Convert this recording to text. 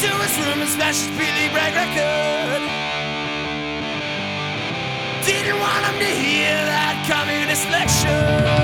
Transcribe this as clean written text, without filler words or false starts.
into his room and smashed his Billy Bragg record. Didn't want him to hear that communist lecture.